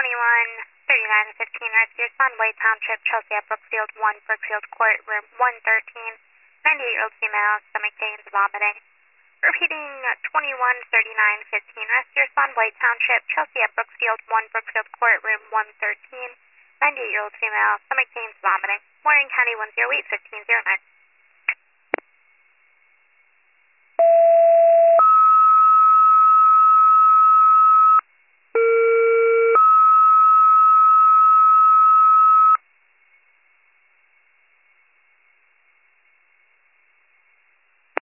rescue respond, White Township, Chelsea at Brookfield 1, Brookfield Court, room 113, 98-year-old female, stomach pains, vomiting. Repeating 213915, rescue respond, White Township, Chelsea at Brookfield 1, Brookfield Court, room 113, 98-year-old female, stomach pains, vomiting. Warren County 108-1509.